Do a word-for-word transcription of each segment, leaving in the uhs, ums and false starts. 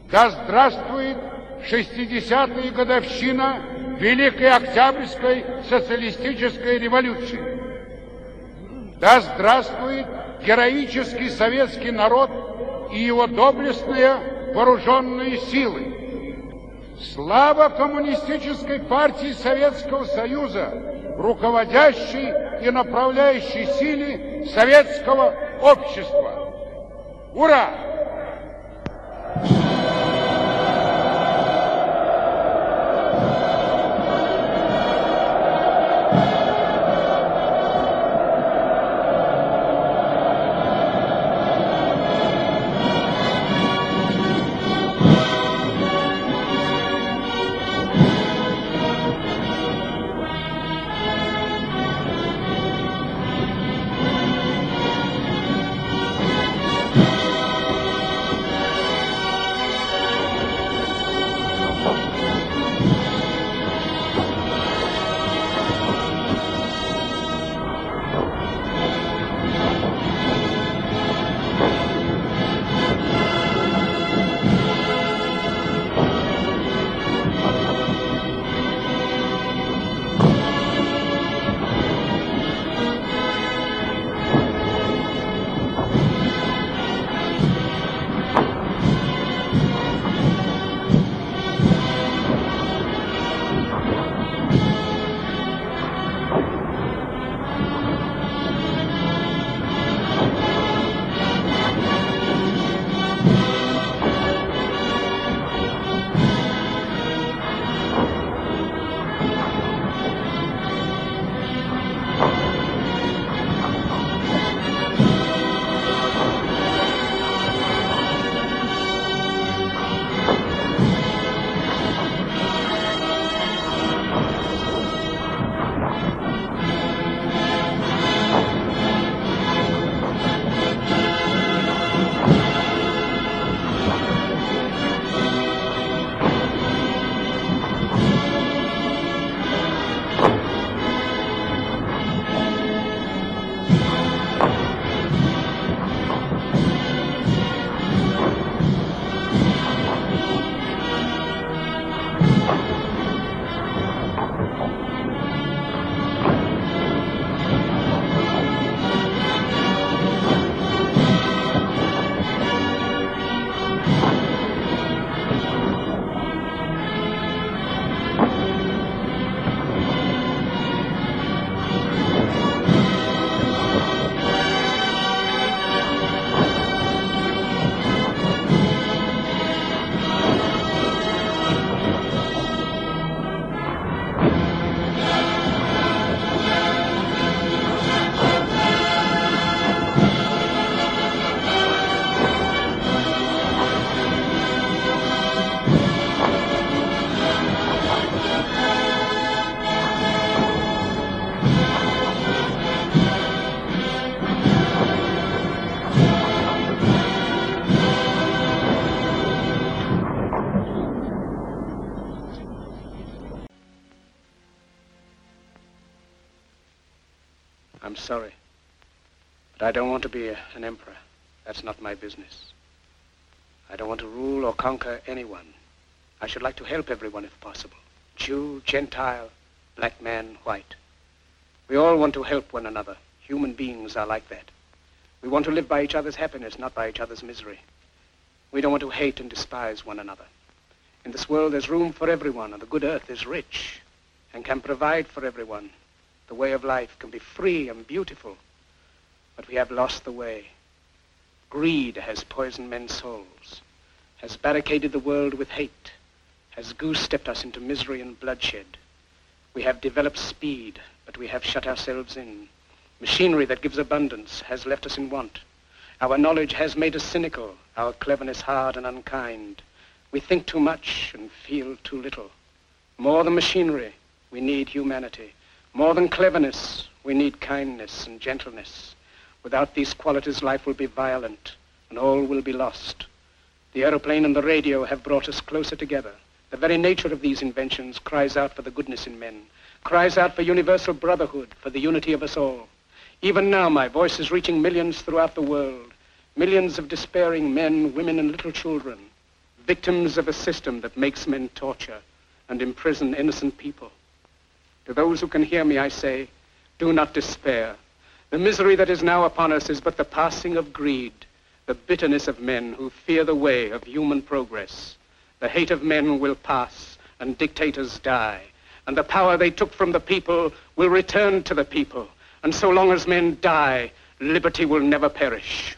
Да здравствует шестидесятая годовщина Великой Октябрьской социалистической революции! Да здравствует героический советский народ и его доблестные вооруженные силы! Слава Коммунистической партии Советского Союза, руководящей и направляющей силе советского общества! Ура! I'm sorry, but I don't want to be a, an emperor. That's not my business. I don't want to rule or conquer anyone. I should like to help everyone if possible. Jew, Gentile, black man, white. We all want to help one another. Human beings are like that. We want to live by each other's happiness, not by each other's misery. We don't want to hate and despise one another. In this world, there's room for everyone, and the good earth is rich and can provide for everyone. The way of life can be free and beautiful, but we have lost the way. Greed has poisoned men's souls, has barricaded the world with hate, has goose-stepped us into misery and bloodshed. We have developed speed, but we have shut ourselves in. Machinery that gives abundance has left us in want. Our knowledge has made us cynical, our cleverness hard and unkind. We think too much and feel too little. More than machinery, we need humanity. More than cleverness, we need kindness and gentleness. Without these qualities, life will be violent, and all will be lost. The aeroplane and the radio have brought us closer together. The very nature of these inventions cries out for the goodness in men, cries out for universal brotherhood, for the unity of us all. Even now, my voice is reaching millions throughout the world, millions of despairing men, women, and little children. victims of a system that makes men torture and imprison innocent people. To those who can hear me, I say, do not despair. The misery that is now upon us is but the passing of greed, the bitterness of men who fear the way of human progress. The hate of men will pass, and dictators die, and the power they took from the people will return to the people. And so long as men die, liberty will never perish.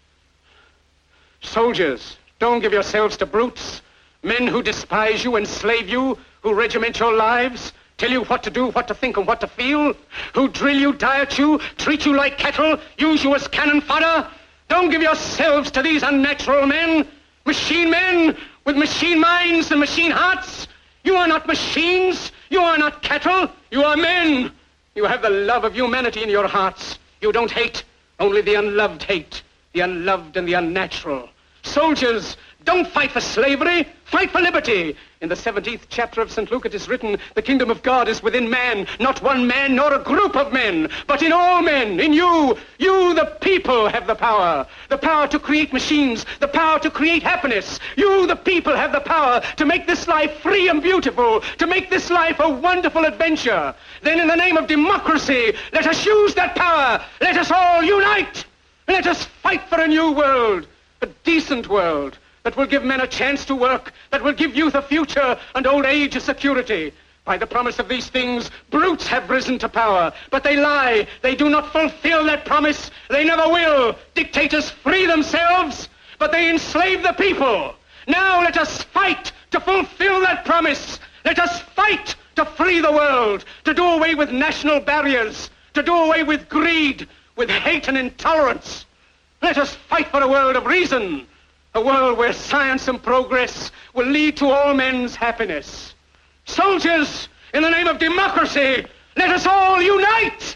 Soldiers, don't give yourselves to brutes, men who despise you, enslave you, who regiment your lives, tell you what to do, what to think, and what to feel, who drill you, diet you, treat you like cattle, use you as cannon fodder. Don't give yourselves to these unnatural men, machine men with machine minds and machine hearts. You are not machines. You are not cattle. You are men. You have the love of humanity in your hearts. You don't hate. Only the unloved hate. The unloved and the unnatural. Soldiers, don't fight for slavery. Fight for liberty. In the seventeenth chapter of Saint Luke it is written, the kingdom of God is within man, not one man nor a group of men, but in all men, in you. You, the people, have the power. The power to create machines, the power to create happiness. You, the people, have the power to make this life free and beautiful, to make this life a wonderful adventure. Then in the name of democracy, let us use that power. Let us all unite. Let us fight for a new world, a decent world, that will give men a chance to work, that will give youth a future and old age a security. By the promise of these things, brutes have risen to power, but they lie. They do not fulfill that promise. They never will. Dictators free themselves, but they enslave the people. Now let us fight to fulfill that promise. Let us fight to free the world, to do away with national barriers, to do away with greed, with hate and intolerance. Let us fight for a world of reason, a world where science and progress will lead to all men's happiness. Soldiers, in the name of democracy, let us all unite!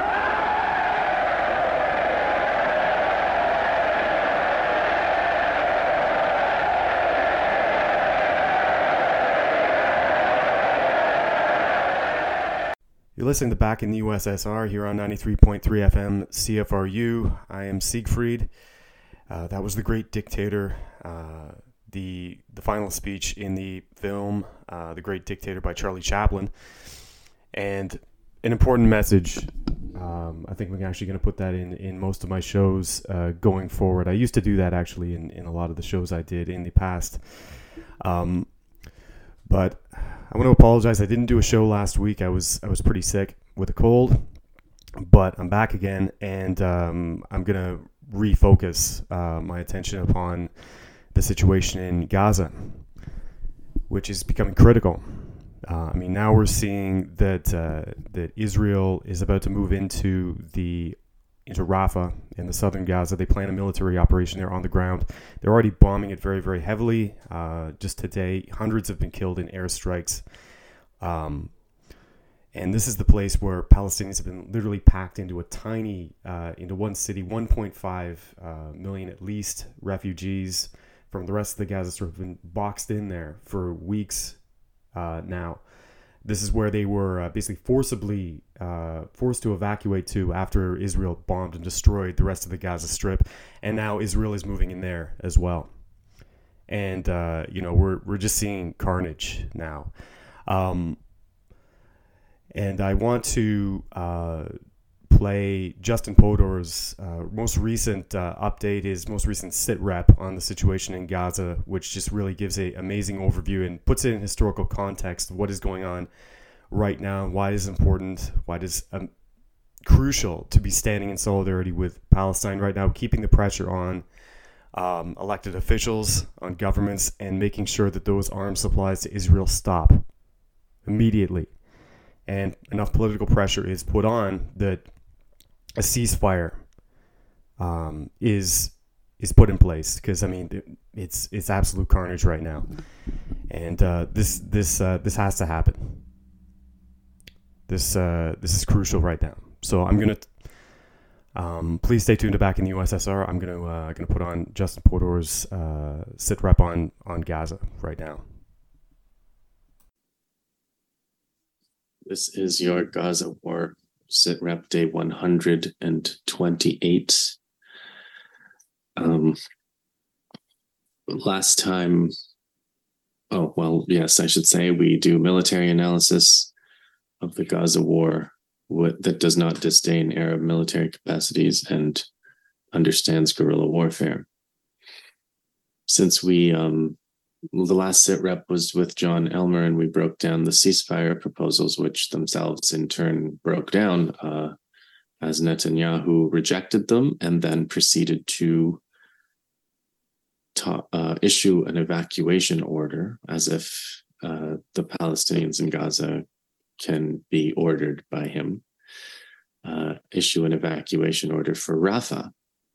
You're listening to Back in the U S S R here on ninety-three point three F M C F R U. I am Siegfried. Uh, that was The Great Dictator, uh, the the final speech in the film uh, The Great Dictator by Charlie Chaplin. And an important message. Um, I think I'm actually going to put that in, in most of my shows uh, going forward. I used to do that actually in, in a lot of the shows I did in the past. Um, but I want to apologize. I didn't do a show last week. I was I was pretty sick with a cold. But I'm back again, and um, I'm going to refocus uh, my attention upon the situation in Gaza, which is becoming critical. Uh, I mean, now we're seeing that uh, that Israel is about to move into the into Rafah in the southern Gaza. They plan a military operation there on the ground. They're already bombing it very, very heavily. Uh, just today, hundreds have been killed in airstrikes. Um, And this is the place where Palestinians have been literally packed into a tiny, uh, into one city, one point five uh, million at least refugees from the rest of the Gaza Strip have been boxed in there for weeks uh, now. This is where they were uh, basically forcibly uh, forced to evacuate to after Israel bombed and destroyed the rest of the Gaza Strip. And now Israel is moving in there as well. And, uh, you know, we're, we're just seeing carnage now. Um, And I want to uh, play Justin Podor's uh, most recent uh, update, his most recent sit rep on the situation in Gaza, which just really gives an amazing overview and puts it in historical context of what is going on right now, why it is important, why it is um, crucial to be standing in solidarity with Palestine right now, keeping the pressure on um, elected officials, on governments, and making sure that those arms supplies to Israel stop immediately. And enough political pressure is put on that a ceasefire um, is is put in place, because I mean it's it's absolute carnage right now, and uh, this this uh, this has to happen. This uh, this is crucial right now. So I'm gonna um, please stay tuned to Back in the U S S R. I'm gonna uh, gonna put on Justin Podor's uh, sit rep on on Gaza right now. This is your Gaza War sit rep day one hundred twenty-eight. Um, last time oh, well, yes, I should say we do military analysis of the Gaza war that does not disdain Arab military capacities and understands guerrilla warfare. Since we, um, the last sit rep was with John Elmer, and we broke down the ceasefire proposals, which themselves in turn broke down uh, as Netanyahu rejected them and then proceeded to ta- uh, issue an evacuation order, as if uh, the Palestinians in Gaza can be ordered by him, uh, issue an evacuation order for Rafah.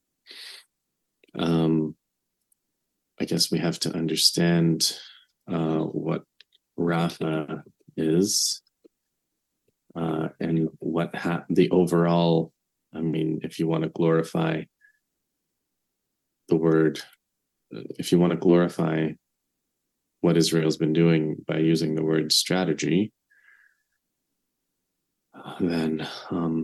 Um, I guess we have to understand uh, what Rafah is uh, and what ha- the overall, I mean, if you want to glorify the word, if you want to glorify what Israel's been doing by using the word strategy, then um,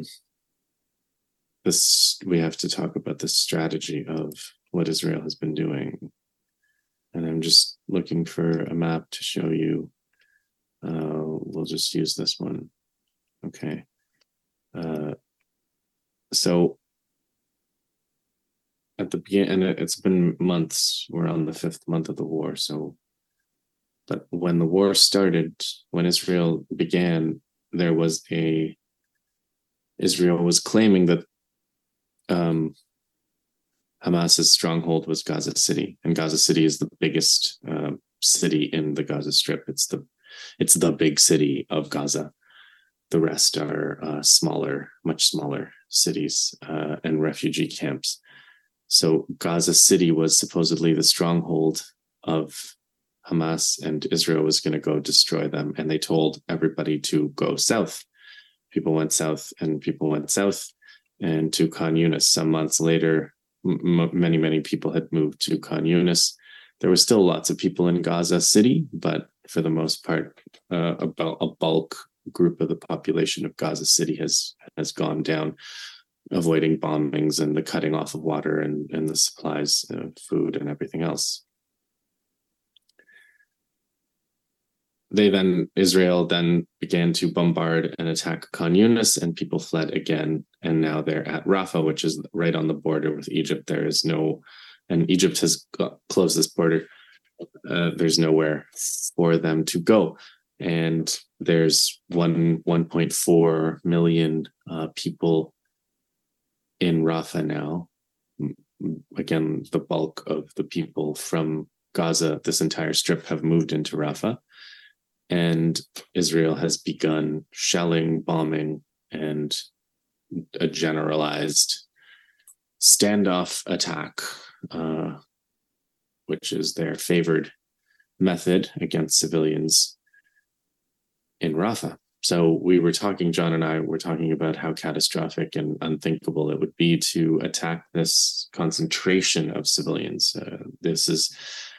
this we have to talk about the strategy of what Israel has been doing. And I'm just looking for a map to show you. Uh, we'll just use this one. Okay. Uh, so at the beginning, and it's been months, we're on the fifth month of the war. So, but when the war started, when Israel began, there was a, Israel was claiming that um, Hamas's stronghold was Gaza City, and Gaza City is the biggest uh, city in the Gaza Strip. It's the it's the big city of Gaza. The rest are uh, smaller, much smaller cities uh, and refugee camps. So Gaza City was supposedly the stronghold of Hamas, and Israel was going to go destroy them. And they told everybody to go south. People went south, and people went south, and to Khan Yunis. Some months later, M- many, many people had moved to Khan Yunis. There were still lots of people in Gaza City, but for the most part, uh, about a bulk group of the population of Gaza City has has gone down, avoiding bombings and the cutting off of water and, and the supplies of food and everything else. They then, Israel then began to bombard and attack Khan Yunis, and people fled again. And now they're at Rafah, which is right on the border with Egypt. There is no, and Egypt has got, closed this border. Uh, there's nowhere for them to go. And there's one, one point four million uh, people in Rafah now. Again, the bulk of the people from Gaza, this entire strip, have moved into Rafah. And Israel has begun shelling, bombing, and a generalized standoff attack, uh, which is their favored method against civilians in Rafah. So we were talking, John and I were talking about how catastrophic and unthinkable it would be to attack this concentration of civilians. Uh, this is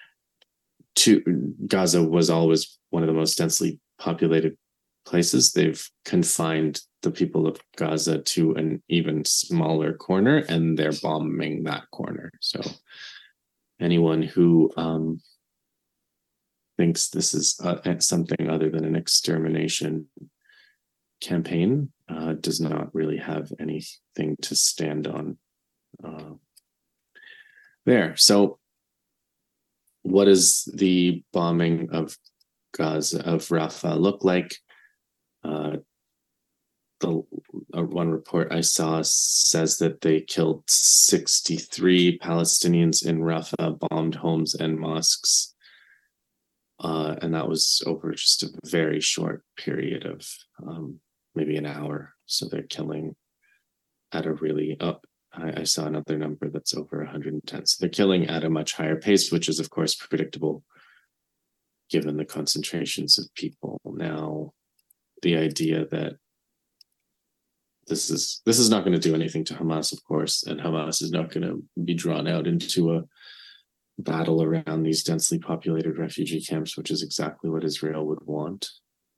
to Gaza was always one of the most densely populated places. They've confined the people of Gaza to an even smaller corner, and they're bombing that corner. So anyone who um, thinks this is uh, something other than an extermination campaign uh, does not really have anything to stand on uh, there. So what does the bombing of Gaza, of Rafah, look like? Uh, the uh, one report I saw says that they killed sixty-three Palestinians in Rafah, bombed homes and mosques. Uh, and that was over just a very short period of um, maybe an hour. So they're killing at a really up. I, I saw another number that's over one hundred ten. So they're killing at a much higher pace, which is, of course, predictable given the concentrations of people. Now, the idea that this is this is not going to do anything to Hamas, of course, and Hamas is not going to be drawn out into a battle around these densely populated refugee camps, which is exactly what Israel would want.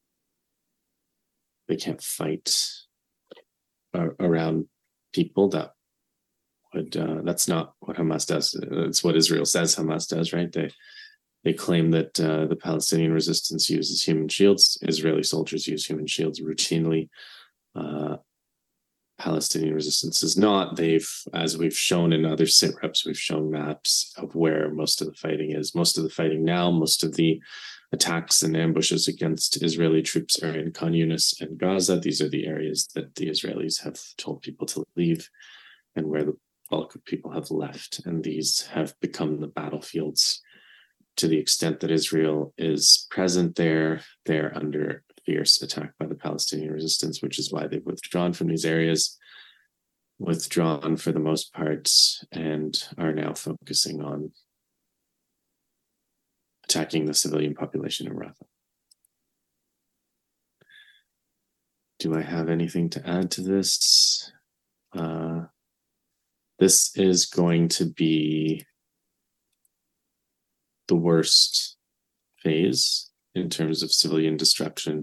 They can't fight uh, around people that would, uh, that's not what Hamas does. It's what Israel says Hamas does, right? They They claim that uh, the Palestinian resistance uses human shields. Israeli soldiers use human shields routinely. Uh, Palestinian resistance is not. They've, as we've shown in other sit reps, we've shown maps of where most of the fighting is. Most of the fighting now, most of the attacks and ambushes against Israeli troops are in Khan Yunis and Gaza. These are the areas that the Israelis have told people to leave and where the bulk of people have left. And these have become the battlefields. To the extent that Israel is present there, they're under fierce attack by the Palestinian resistance, which is why they've withdrawn from these areas, withdrawn for the most part, and are now focusing on attacking the civilian population in Rafah. Do I have anything to add to this? Uh, this is going to be the worst phase in terms of civilian destruction,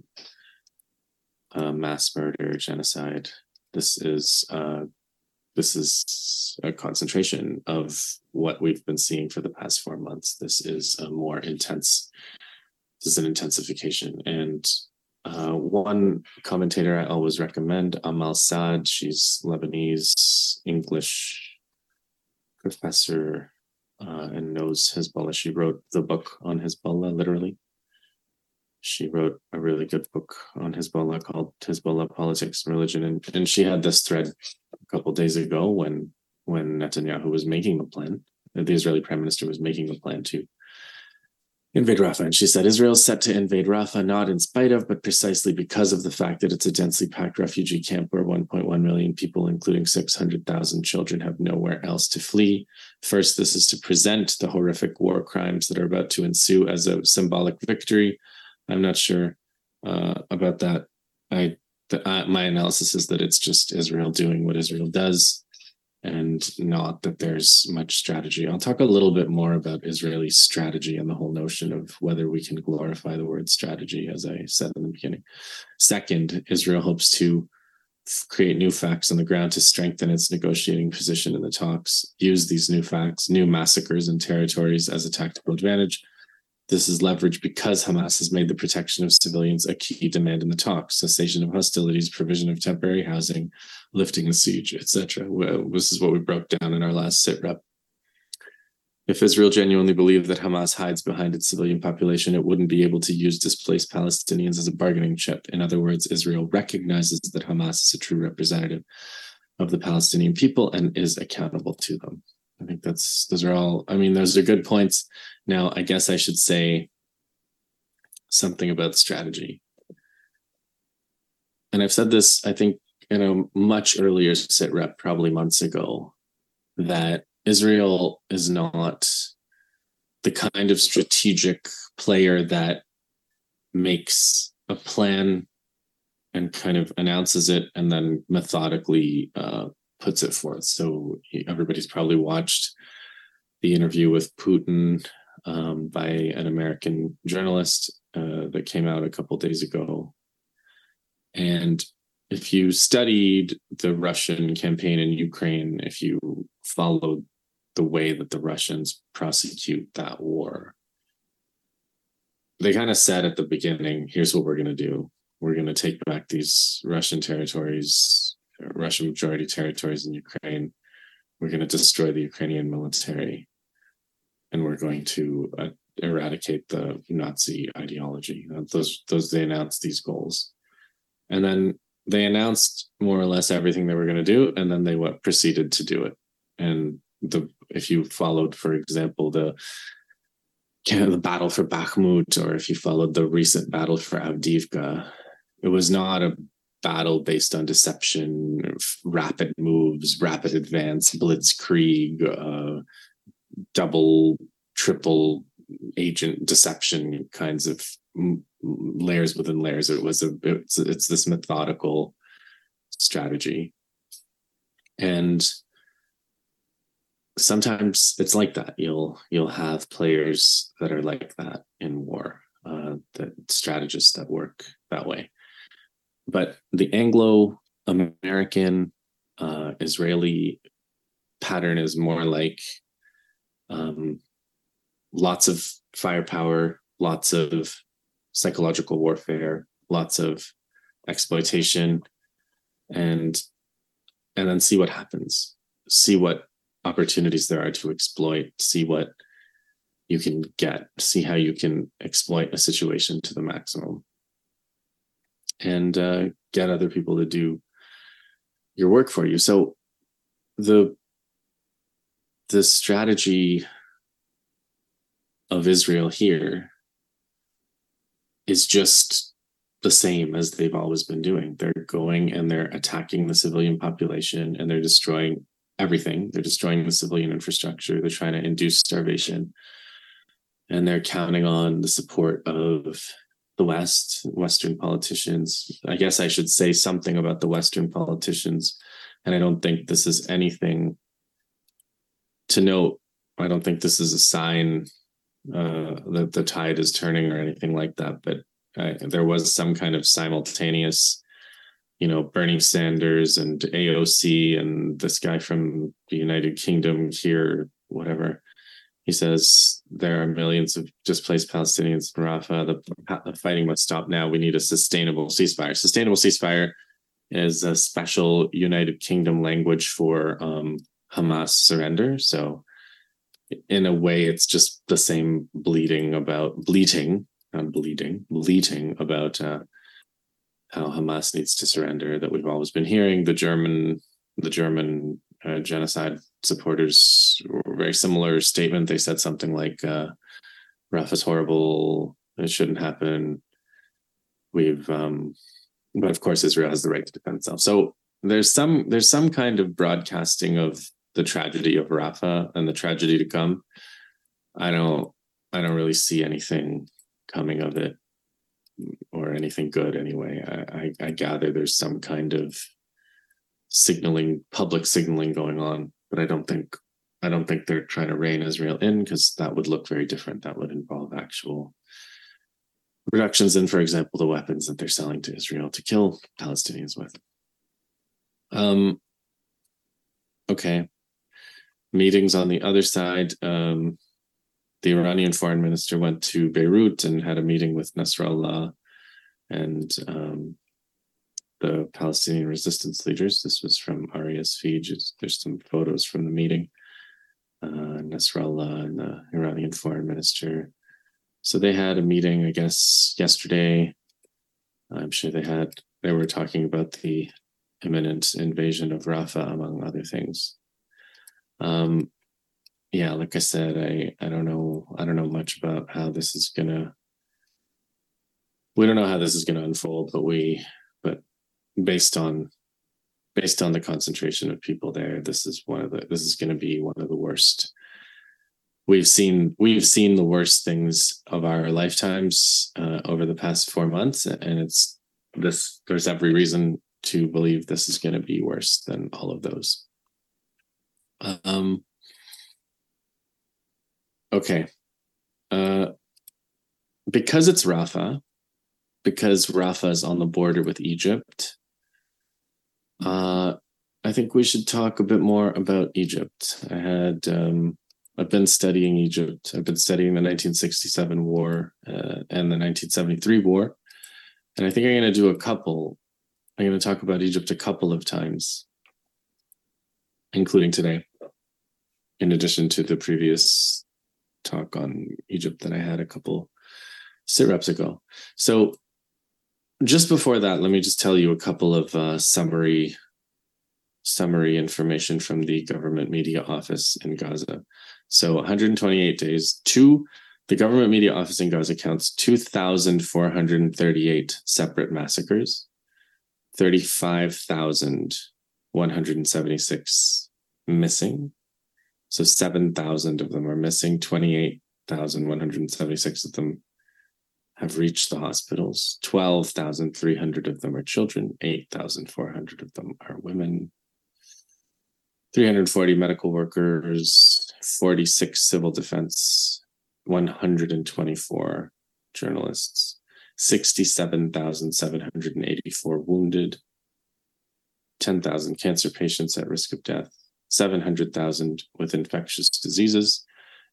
uh, mass murder, genocide. This is uh, this is a concentration of what we've been seeing for the past four months. This is a more intense. This is an intensification. And uh, one commentator I always recommend, Amal Saad. She's Lebanese English professor. Uh, and knows Hezbollah. She wrote the book on Hezbollah, literally. She wrote a really good book on Hezbollah called Hezbollah, Politics and Religion. And, and she had this thread a couple of days ago when, when Netanyahu was making the plan, the Israeli prime minister was making the plan to invade Rafah. And she said, Israel is set to invade Rafah, not in spite of, but precisely because of the fact that it's a densely packed refugee camp where one point one million people, including six hundred thousand children, have nowhere else to flee. First, this is to present the horrific war crimes that are about to ensue as a symbolic victory. I'm not sure uh, about that. I the, uh, my analysis is that it's just Israel doing what Israel does, and not that there's much strategy. I'll talk a little bit more about Israeli strategy and the whole notion of whether we can glorify the word strategy, as I said in the beginning. Second, Israel hopes to f- create new facts on the ground to strengthen its negotiating position in the talks, use these new facts, new massacres and territories as a tactical advantage. This is leverage because Hamas has made the protection of civilians a key demand in the talks, cessation of hostilities, provision of temporary housing, lifting the siege, et cetera. Well, this is what we broke down in our last sit rep. If Israel genuinely believed that Hamas hides behind its civilian population, it wouldn't be able to use displaced Palestinians as a bargaining chip. In other words, Israel recognizes that Hamas is a true representative of the Palestinian people and is accountable to them. I think that's, those are all, I mean, those are good points. Now, I guess I should say something about strategy. And I've said this, I think, in a much earlier sit rep, probably months ago, that Israel is not the kind of strategic player that makes a plan and kind of announces it and then methodically uh, puts it forth. So everybody's probably watched the interview with Putin um, by an American journalist uh, that came out a couple days ago. And if you studied the Russian campaign in Ukraine, if you followed the way that the Russians prosecute that war, they kind of said at the beginning, here's what we're going to do. We're going to take back these Russian territories, Russian majority territories in Ukraine. We're going to destroy the Ukrainian military. And we're going to uh, eradicate the Nazi ideology. Uh, those, those, they announced these goals. And then they announced more or less everything they were going to do. And then they what, proceeded to do it. And the if you followed, for example, the the battle for Bakhmut, or if you followed the recent battle for Avdiivka, it was not a battle based on deception, rapid moves, rapid advance, blitzkrieg, uh, double, triple agent deception kinds of layers within layers. It was a it's, it's this methodical strategy, and sometimes it's like that. You'll you'll have players that are like that in war, uh, that strategists that work that way. But the Anglo-American, uh, Israeli pattern is more like um, lots of firepower, lots of psychological warfare, lots of exploitation, and and then see what happens. See what opportunities there are to exploit, see what you can get, see how you can exploit a situation to the maximum, and uh, get other people to do your work for you. So the the strategy of Israel here is just the same as they've always been doing. They're going and they're attacking the civilian population, and they're destroying everything. They're destroying the civilian infrastructure. They're trying to induce starvation. And they're counting on the support of the West, Western politicians. I guess I should say something about the Western politicians. And I don't think this is anything to note. I don't think this is a sign uh, that the tide is turning or anything like that. But I, there was some kind of simultaneous, you know, Bernie Sanders and A O C and this guy from the United Kingdom here, whatever. He says there are millions of displaced Palestinians in Rafah. The, the fighting must stop now. We need a sustainable ceasefire. Sustainable ceasefire is a special United Kingdom language for um, Hamas surrender. So in a way, it's just the same bleeding about bleating, not bleeding, bleating about uh, how Hamas needs to surrender that we've always been hearing. The German, the German uh, genocide supporters were very similar statement. They said something like, uh, Rafah's horrible, it shouldn't happen. We've, um, but of course, Israel has the right to defend itself. So there's some, there's some kind of broadcasting of the tragedy of Rafah and the tragedy to come. I don't, I don't really see anything coming of it, or anything good anyway. I, I, I gather there's some kind of signaling, public signaling going on, but I don't think, I don't think they're trying to rein Israel in, because that would look very different. That would involve actual reductions in, for example, the weapons that they're selling to Israel to kill Palestinians with. Um, okay. Meetings on the other side. Um, the Iranian foreign minister went to Beirut and had a meeting with Nasrallah and um, the Palestinian resistance leaders. This was from Aria's feed. There's some photos from the meeting. Uh, Nasrallah and the Iranian foreign minister. So they had a meeting, I guess, yesterday. I'm sure they had, they were talking about the imminent invasion of Rafah, among other things. Um, yeah, like I said, I, I don't know, I don't know much about how this is gonna, we don't know how this is gonna unfold, but we, but based on, based on the concentration of people there, this is one of the, this is gonna be one of the worst. We've seen, we've seen the worst things of our lifetimes uh, over the past four months. And it's this, there's every reason to believe this is gonna be worse than all of those. Um, okay. Uh, because it's Rafah, because Rafah is on the border with Egypt, uh, I think we should talk a bit more about Egypt. I had, um, I've been studying Egypt. I've been studying the nineteen sixty-seven war uh, and the nineteen seventy-three war. And I think I'm going to do a couple. I'm going to talk about Egypt a couple of times, including today, in addition to the previous talk on Egypt that I had a couple sit-reps ago. So just before that, let me just tell you a couple of uh, summary summary information from the government media office in Gaza. So one hundred twenty-eight days, two, the government media office in Gaza counts two thousand four hundred thirty-eight separate massacres, thirty-five thousand one hundred seventy-six missing. So seven thousand of them are missing, twenty-eight thousand one hundred seventy-six of them have reached the hospitals, twelve thousand three hundred of them are children, eight thousand four hundred of them are women, three hundred forty medical workers, forty-six civil defense, one hundred twenty-four journalists, sixty-seven thousand seven hundred eighty-four wounded, ten thousand cancer patients at risk of death, seven hundred thousand with infectious diseases,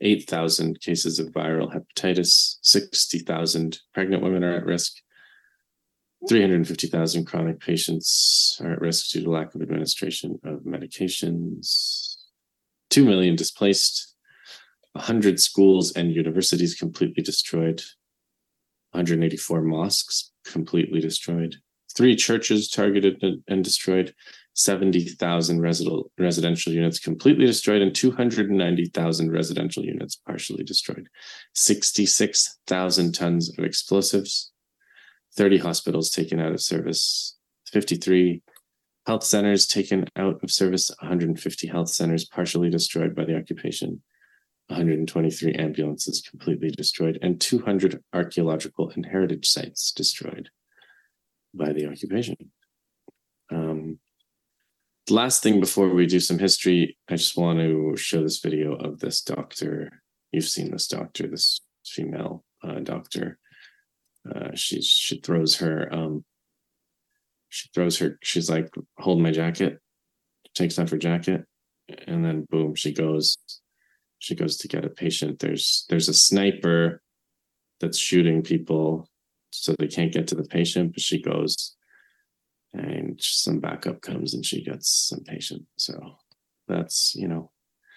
eight thousand cases of viral hepatitis, sixty thousand pregnant women are at risk, three hundred fifty thousand chronic patients are at risk due to lack of administration of medications, two million displaced, one hundred schools and universities completely destroyed, one hundred eighty-four mosques completely destroyed, three churches targeted and destroyed, seventy thousand residential residential units completely destroyed, and two hundred ninety thousand residential units partially destroyed, sixty-six thousand tons of explosives, thirty hospitals taken out of service, fifty-three health centers taken out of service, one hundred fifty health centers partially destroyed by the occupation, one hundred twenty-three ambulances completely destroyed, and two hundred archaeological and heritage sites destroyed by the occupation. Um, last thing before we do some history, I just want to show this video of this doctor. You've seen this doctor, this female uh, doctor. Uh, she she throws her um, she throws her. She's like, hold my jacket. Takes off her jacket, and then boom, she goes. She goes to get a patient. There's there's a sniper that's shooting people, so they can't get to the patient. But she goes, and some backup comes, and she gets some patient. So that's, you know,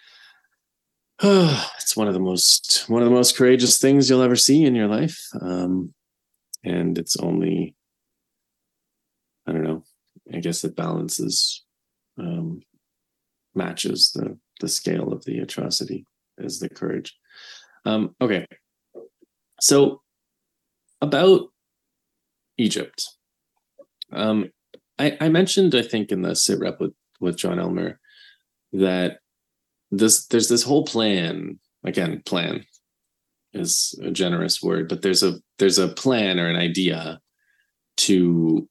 it's one of the most one of the most courageous things you'll ever see in your life. Um, and it's only, I don't know, I guess it balances, um, matches the the scale of the atrocity as the courage. Um, okay, so about Egypt. Um, I, I mentioned, I think, in the sit rep with, with John Elmer, that this there's this whole plan. Again, plan is a generous word, but there's a there's a plan or an idea to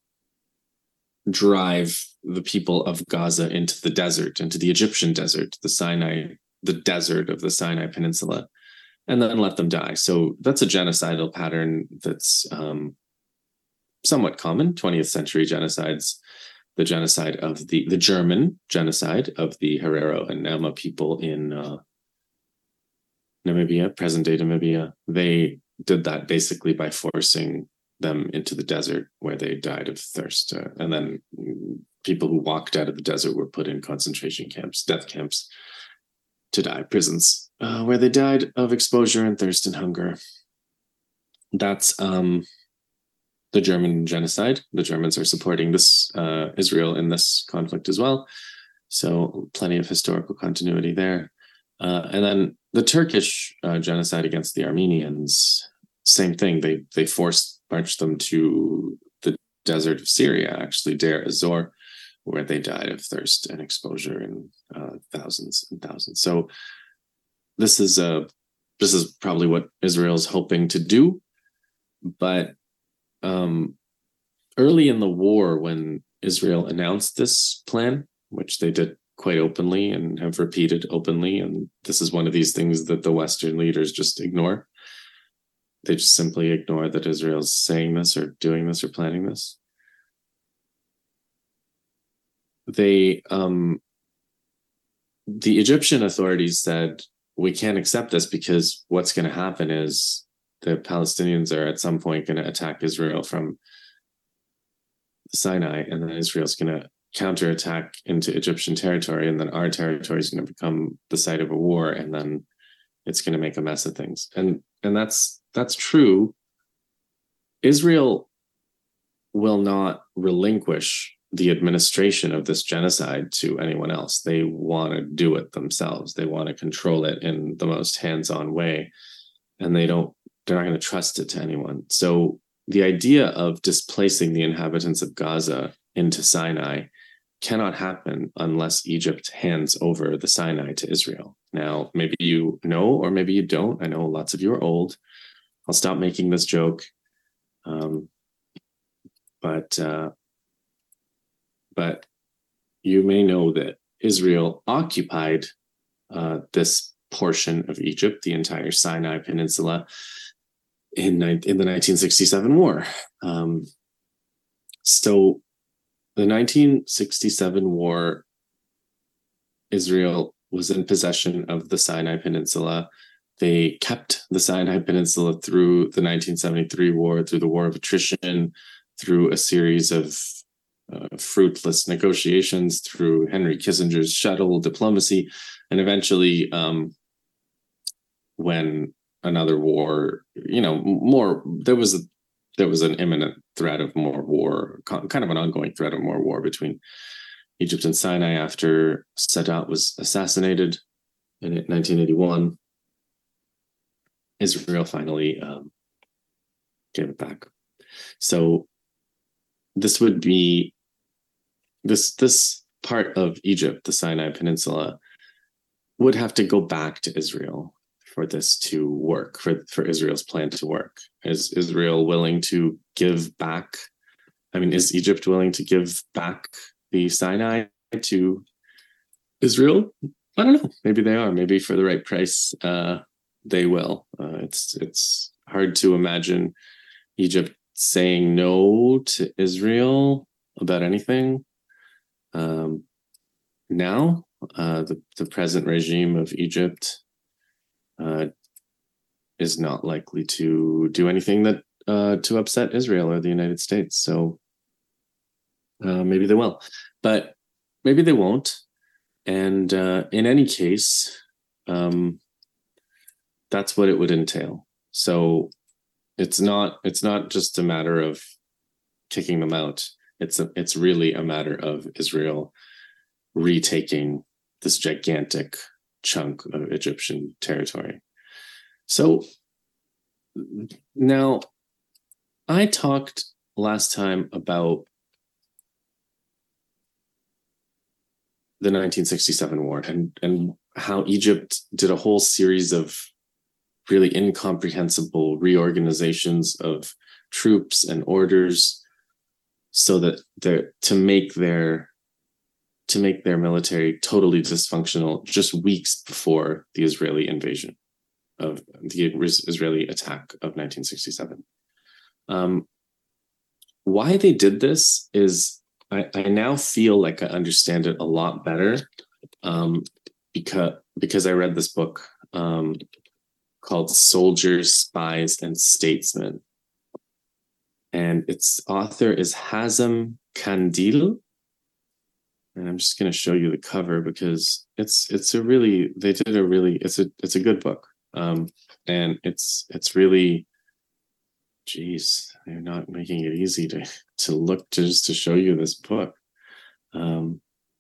drive the people of Gaza into the desert, into the Egyptian desert, the Sinai, the desert of the Sinai Peninsula, and then let them die. So that's a genocidal pattern that's um, somewhat common. twentieth century genocides, the genocide of the, the German genocide of the Herero and Nama people in uh, Namibia, present-day Namibia. They did that basically by forcing them into the desert where they died of thirst. Uh, and then people who walked out of the desert were put in concentration camps, death camps, to die, prisons, uh, where they died of exposure and thirst and hunger. That's um, the German genocide. The Germans are supporting this uh, Israel in this conflict as well. So plenty of historical continuity there. Uh, and then the Turkish uh, genocide against the Armenians, same thing. They they forced, marched them to the desert of Syria, actually, Deir ez-Zor, where they died of thirst and exposure in uh, thousands and thousands. So this is a this is probably what Israel's hoping to do. But um, early in the war, when Israel announced this plan, which they did quite openly and have repeated openly, and this is one of these things that the Western leaders just ignore. They just simply ignore that Israel's saying this or doing this or planning this. They, um, the Egyptian authorities said, we can't accept this because what's going to happen is the Palestinians are at some point going to attack Israel from the Sinai, and then Israel's going to counterattack into Egyptian territory, and then our territory is going to become the site of a war, and then it's going to make a mess of things. And and that's that's true. Israel will not relinquish the administration of this genocide to anyone else. They want to do it themselves. They want to control it in the most hands-on way, and they don't. They're not going to trust it to anyone. So the idea of displacing the inhabitants of Gaza into Sinai cannot happen unless Egypt hands over the Sinai to Israel. Now, maybe you know, or maybe you don't. I know lots of you are old. I'll stop making this joke. Um, but uh, but you may know that Israel occupied uh, this portion of Egypt, the entire Sinai Peninsula, in, in the nineteen sixty-seven war. Um, so The nineteen sixty-seven war, Israel was in possession of the Sinai Peninsula. They kept the Sinai Peninsula through the nineteen seventy-three war, through the War of Attrition, through a series of uh, fruitless negotiations, through Henry Kissinger's shuttle diplomacy, and eventually, um, when another war, you know, more there was a, there was an imminent threat of more war, kind of an ongoing threat of more war between Egypt and Sinai after Sadat was assassinated in nineteen eighty-one. Israel finally um, gave it back. So this would be this this part of Egypt, the Sinai Peninsula, would have to go back to Israel for this to work, for, for Israel's plan to work. Is Israel willing to give back? I mean, is Egypt willing to give back the Sinai to Israel? I don't know. Maybe they are. Maybe for the right price, uh, they will. Uh, it's it's hard to imagine Egypt saying no to Israel about anything. Um, now, uh, the, the present regime of Egypt uh, is not likely to do anything that uh, to upset Israel or the United States. So uh, maybe they will, but maybe they won't. And uh, in any case, um, that's what it would entail. So it's not it's not just a matter of kicking them out. It's a, it's really a matter of Israel retaking this gigantic chunk of Egyptian territory. So now, I talked last time about the nineteen sixty-seven war and, and how Egypt did a whole series of really incomprehensible reorganizations of troops and orders so that they're to make their to make their military totally dysfunctional just weeks before the Israeli invasion of the Israeli attack of nineteen sixty-seven. Um, why they did this is I, I now feel like I understand it a lot better um, because because I read this book um, called Soldiers, Spies, and Statesmen. And its author is Hazem Kandil. And I'm just going to show you the cover because it's it's a really they did a really it's a it's a good book. Um, and it's it's really geez, they're not making it easy to to look to just to show you this book. Um,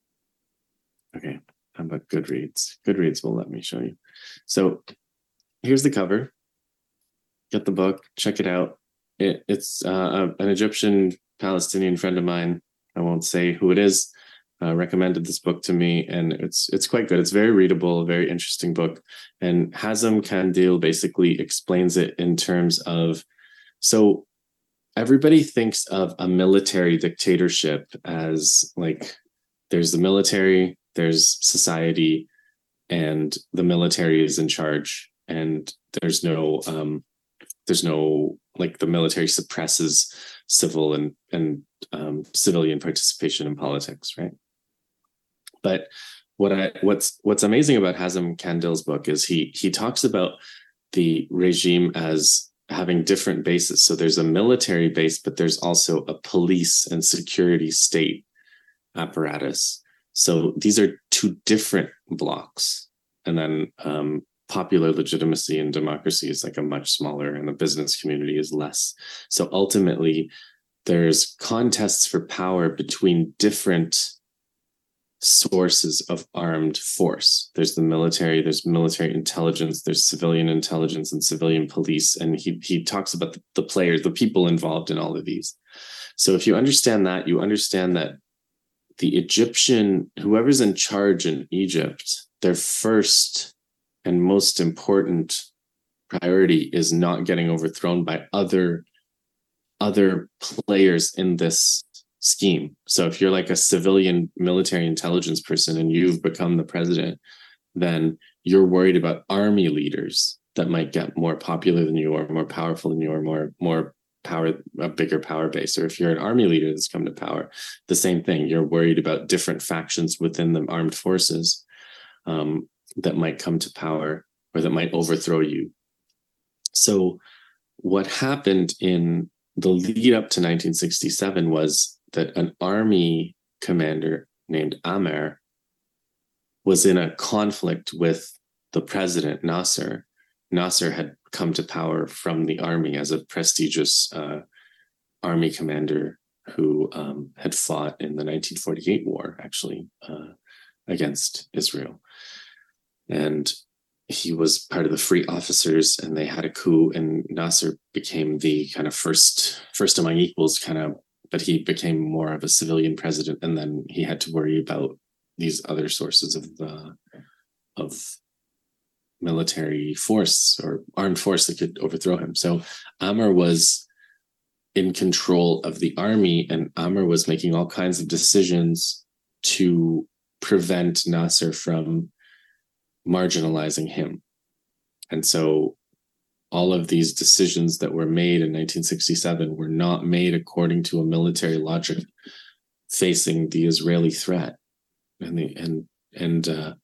okay, how about Goodreads? Goodreads will let me show you. So here's the cover. Get the book, check it out. It, it's uh, an Egyptian Palestinian friend of mine, I won't say who it is, uh, recommended this book to me, and it's it's quite good. It's very readable, a very interesting book. And Hazem Kandil basically explains it in terms of, so everybody thinks of a military dictatorship as like there's the military, there's society, and the military is in charge, and there's no um, there's no like the military suppresses civil and and um, civilian participation in politics, right? But what I what's what's amazing about Hazem Kandil's book is he he talks about the regime as having different bases. So there's a military base, but there's also a police and security state apparatus. So these are two different blocks. And then um, popular legitimacy and democracy is like a much smaller, and the business community is less. So ultimately, there's contests for power between different sources of armed force. There's the military, there's military intelligence, there's civilian intelligence and civilian police. And he he talks about the, the players, the people involved in all of these. So if you understand that, you understand that the Egyptian, whoever's in charge in Egypt, their first and most important priority is not getting overthrown by other, other players in this scheme. So if you're like a civilian military intelligence person and you've become the president, then you're worried about army leaders that might get more popular than you or more powerful than you or more, more power, a bigger power base. Or if you're an army leader that's come to power, the same thing. You're worried about different factions within the armed forces. Um, that might come to power or that might overthrow you. So what happened in the lead up to nineteen sixty-seven was that an army commander named Amer was in a conflict with the president, Nasser. Nasser had come to power from the army as a prestigious uh, army commander who um, had fought in the nineteen forty-eight war, actually, uh, against Israel. And he was part of the Free Officers, and they had a coup, and Nasser became the kind of first, first among equals, kind of, but he became more of a civilian president, and then he had to worry about these other sources of uh, of military force or armed force that could overthrow him. So Amer was in control of the army, and Amer was making all kinds of decisions to prevent Nasser from marginalizing him. And so all of these decisions that were made in nineteen sixty-seven were not made according to a military logic facing the Israeli threat. And the and and uh,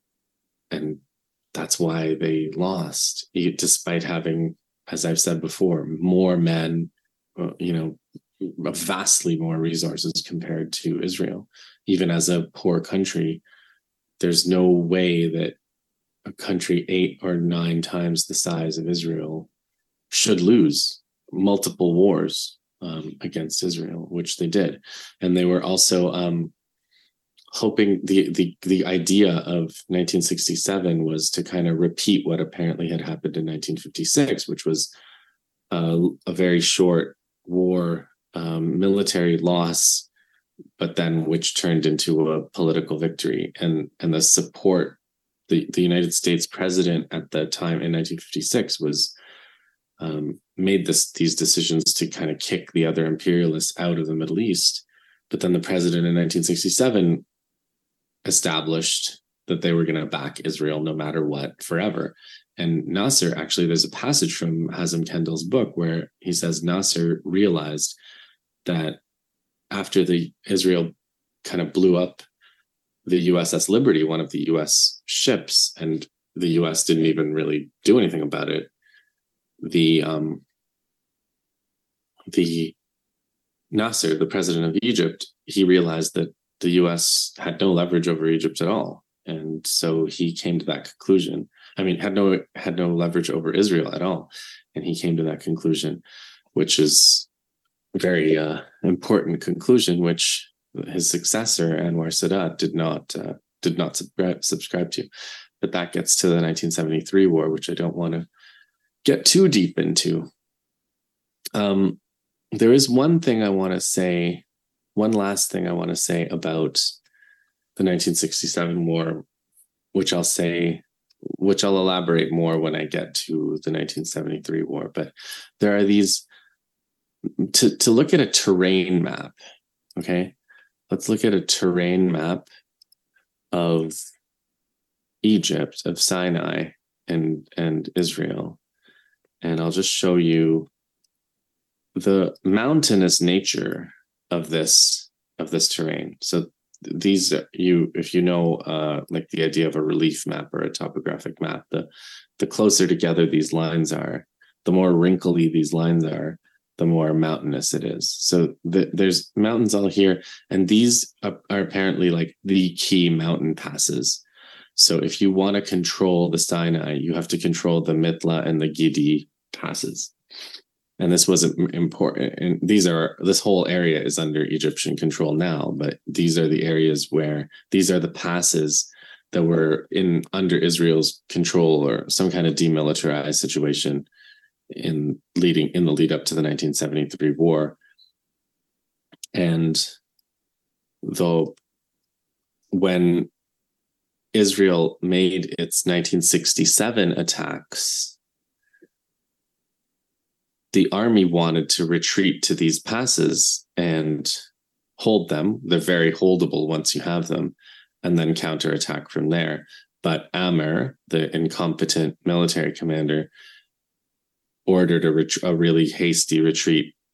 and that's why they lost, despite having, as I've said before, more men, uh, you know, vastly more resources compared to Israel. Even as a poor country, there's no way that a country eight or nine times the size of Israel should lose multiple wars um, against Israel, which they did. And they were also um, hoping, the, the, the idea of nineteen sixty-seven was to kind of repeat what apparently had happened in nineteen fifty-six, which was uh, a very short war, um, military loss, but then which turned into a political victory. And, and the support, the, the United States president at that time in nineteen fifty-six was um, made this, these decisions to kind of kick the other imperialists out of the Middle East. But then the president in nineteen sixty-seven established that they were going to back Israel no matter what forever. And Nasser, actually, there's a passage from Hazem Kendall's book where he says Nasser realized that after the Israel kind of blew up the U S S Liberty, one of the U S ships, and the U S didn't even really do anything about it, the um, the Nasser, the president of Egypt, he realized that the U S had no leverage over Egypt at all. And so he came to that conclusion. I mean, had no had no leverage over Israel at all. And he came to that conclusion, which is a very uh, important conclusion, which his successor, Anwar Sadat, did not uh, did not subscribe, subscribe to. But that gets to the nineteen seventy-three war, which I don't want to get too deep into. Um, there is one thing I want to say, one last thing I want to say about the nineteen sixty-seven war, which I'll say, which I'll elaborate more when I get to the nineteen seventy-three war. But there are these, to, to look at a terrain map, okay? Let's look at a terrain map of Egypt, of Sinai and, and Israel. And I'll just show you the mountainous nature of this, of this terrain. So these, you, if you know, uh, like the idea of a relief map or a topographic map, the, the closer together these lines are, the more wrinkly these lines are, the more mountainous it is. So the, there's mountains all here, and these are, are apparently like the key mountain passes. So if you want to control the Sinai, you have to control the Mitla and the Gidi passes. And this wasn't important. And these are, this whole area is under Egyptian control now, but these are the areas where, these are the passes that were in under Israel's control or some kind of demilitarized situation in leading in the lead up to the nineteen seventy-three war. And though when Israel made its nineteen sixty-seven attacks, the army wanted to retreat to these passes and hold them. They're very holdable once you have them, and then counterattack from there. But Amer, the incompetent military commander, ordered a, ret- a really hasty retreat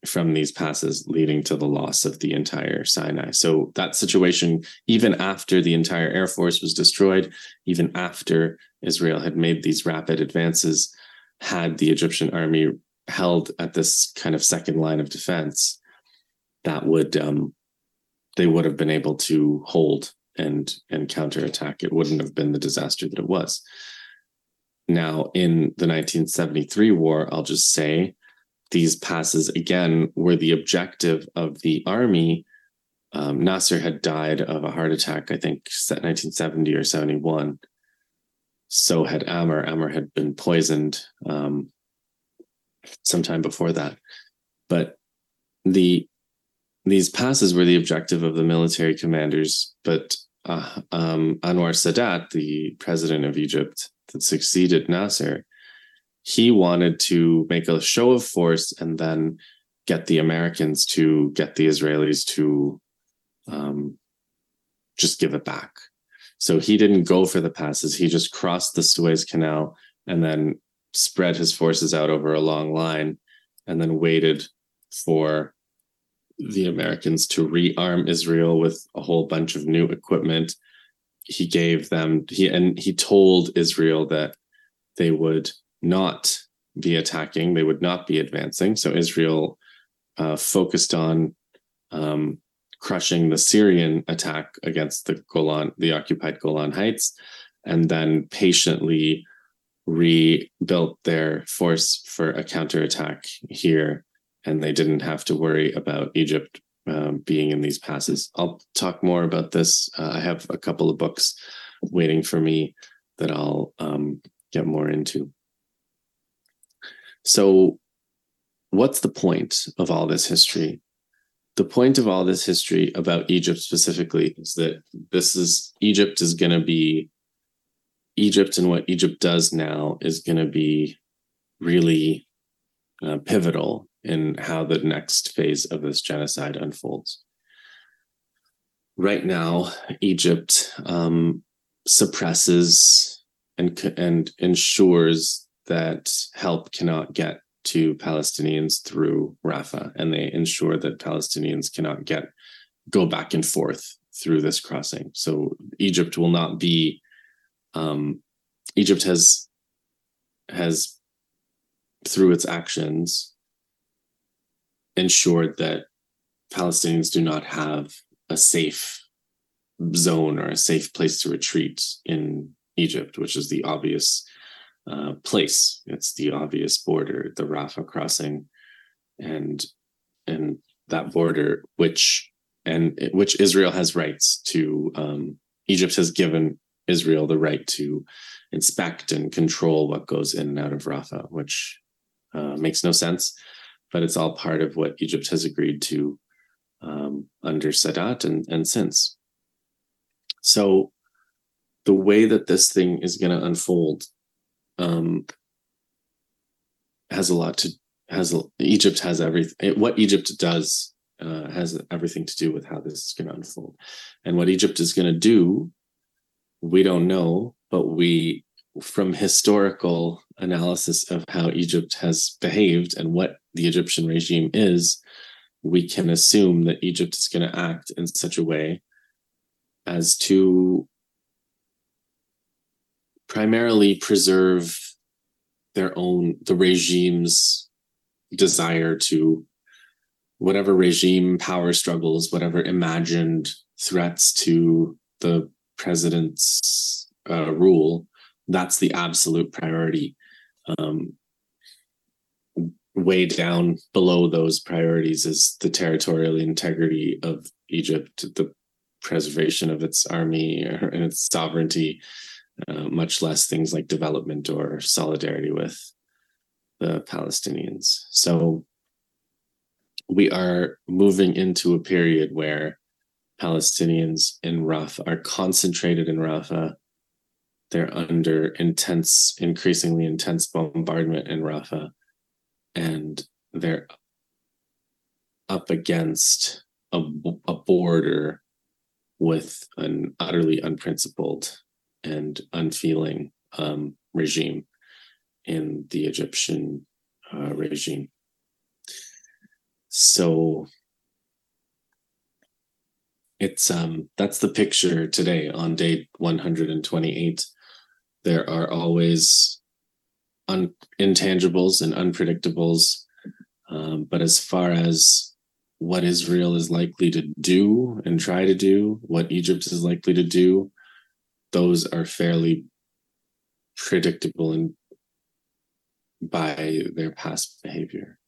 from these passes, leading to the loss of the entire Sinai. So that situation, even after the entire Air Force was destroyed, even after Israel had made these rapid advances, had the Egyptian army held at this kind of second line of defense, that would um, they would have been able to hold and and counterattack. It wouldn't have been the disaster that it was. Now, in the nineteen seventy-three war, I'll just say, these passes, again, were the objective of the army. Um, Nasser had died of a heart attack, I think, nineteen seventy or seventy-one. So had Ammar. Ammar had been poisoned um, sometime before that. But the these passes were the objective of the military commanders. But uh, um, Anwar Sadat, the president of Egypt that succeeded Nasser, he wanted to make a show of force and then get the Americans to get the Israelis to um, just give it back. So he didn't go for the passes. He just crossed the Suez Canal and then spread his forces out over a long line and then waited for the Americans to rearm Israel with a whole bunch of new equipment. He gave them, he and he told Israel that they would not be attacking, they would not be advancing. So Israel uh, focused on um, crushing the Syrian attack against the Golan, the occupied Golan Heights, and then patiently rebuilt their force for a counterattack here. And they didn't have to worry about Egypt um, being in these passes. I'll talk more about this. Uh, I have a couple of books waiting for me that I'll um, get more into. So what's the point of all this history? The point of all this history about Egypt specifically is that this is, Egypt is going to be, Egypt and what Egypt does now is going to be really uh, pivotal in how the next phase of this genocide unfolds. Right now, Egypt um, suppresses and, and ensures that help cannot get to Palestinians through Rafah, and they ensure that Palestinians cannot get go back and forth through this crossing. So Egypt will not be. Um, Egypt has has through its actions ensured that Palestinians do not have a safe zone or a safe place to retreat in Egypt, which is the obvious uh, place. It's the obvious border, the Rafah crossing, and and that border, which and which Israel has rights to. Um, Egypt has given Israel the right to inspect and control what goes in and out of Rafah, which uh, makes no sense. But it's all part of what Egypt has agreed to um, under Sadat and, and since. So the way that this thing is going to unfold um, has a lot to, has Egypt has everything, what Egypt does uh, has everything to do with how this is going to unfold. And what Egypt is going to do, we don't know, but we, from historical analysis of how Egypt has behaved and what the Egyptian regime is, we can assume that Egypt is going to act in such a way as to primarily preserve their own, the regime's desire to, whatever regime power struggles, whatever imagined threats to the president's uh, rule, that's the absolute priority. Um, way down below those priorities is the territorial integrity of Egypt, the preservation of its army and its sovereignty, uh, much less things like development or solidarity with the Palestinians. So we are moving into a period where Palestinians in Rafah are concentrated in Rafah. They're under intense, increasingly intense bombardment in Rafah, and they're up against a, a border with an utterly unprincipled and unfeeling um, regime in the Egyptian uh, regime. So it's um that's the picture today on day one hundred twenty-eight. There are always un- intangibles and unpredictables, um, but as far as what Israel is likely to do and try to do, what Egypt is likely to do, those are fairly predictable and by their past behavior.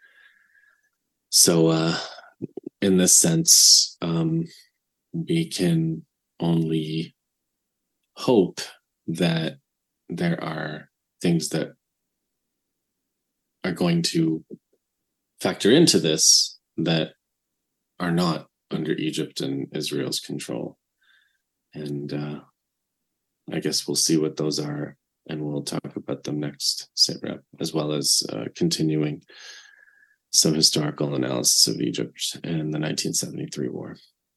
So uh, in this sense, um, we can only hope that there are things that are going to factor into this that are not under Egypt and Israel's control. And uh, I guess we'll see what those are, and we'll talk about them next, Sitrep, as well as uh, continuing some historical analysis of Egypt and the nineteen seventy-three war.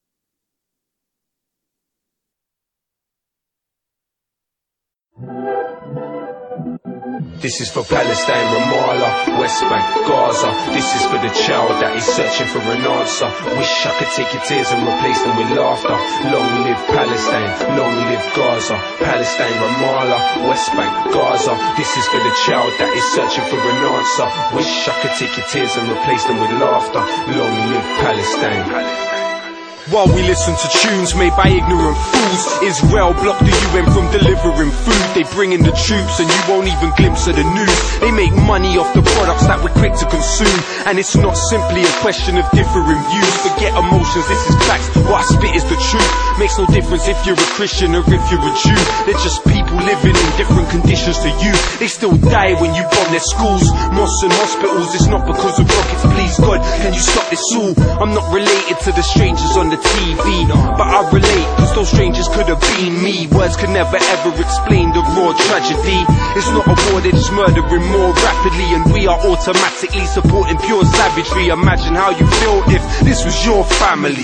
This is for Palestine, Ramallah, West Bank, Gaza. This is for the child that is searching for an answer. Wish I could take your tears and replace them with laughter. Long live Palestine, long live Gaza. Palestine, Ramallah, West Bank, Gaza. This is for the child that is searching for an answer. Wish I could take your tears and replace them with laughter. Long live Palestine. While we listen to tunes made by ignorant fools, Israel blocked the U N from delivering food. They bring in the troops and you won't even glimpse of the news. They make money off the products that we're quick to consume. And it's not simply a question of differing views. Forget emotions, this is facts. What I spit is the truth. Makes no difference if you're a Christian or if you're a Jew. They're just people living in different conditions to you. They still die when you bomb their schools, mosques and hospitals. It's not because of rockets, please God, can you stop this all? I'm not related to the strangers on the T V, but I relate, cause those strangers could have been me. Words could never ever explain the raw tragedy. It's not a war, they're just murdering more rapidly, and we are automatically supporting pure savagery. Imagine how you feel if this was your family.